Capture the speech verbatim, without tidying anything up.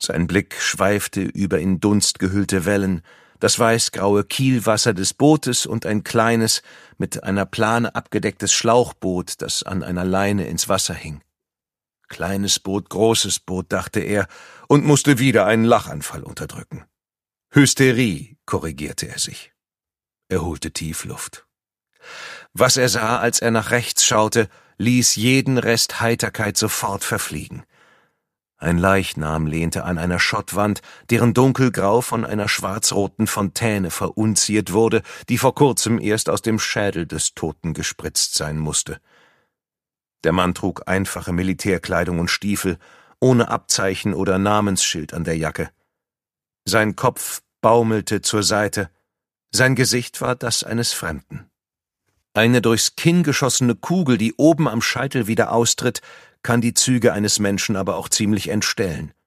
Sein Blick schweifte über in Dunst gehüllte Wellen, das weißgraue Kielwasser des Bootes und ein kleines, mit einer Plane abgedecktes Schlauchboot, das an einer Leine ins Wasser hing. Kleines Boot, großes Boot, dachte er und musste wieder einen Lachanfall unterdrücken. Hysterie, korrigierte er sich. Er holte tief Luft. Was er sah, als er nach rechts schaute, ließ jeden Rest Heiterkeit sofort verfliegen. Ein Leichnam lehnte an einer Schottwand, deren Dunkelgrau von einer schwarzroten Fontäne verunziert wurde, die vor kurzem erst aus dem Schädel des Toten gespritzt sein musste. Der Mann trug einfache Militärkleidung und Stiefel, ohne Abzeichen oder Namensschild an der Jacke. Sein Kopf baumelte zur Seite, sein Gesicht war das eines Fremden. Eine durchs Kinn geschossene Kugel, die oben am Scheitel wieder austritt, kann die Züge eines Menschen aber auch ziemlich entstellen.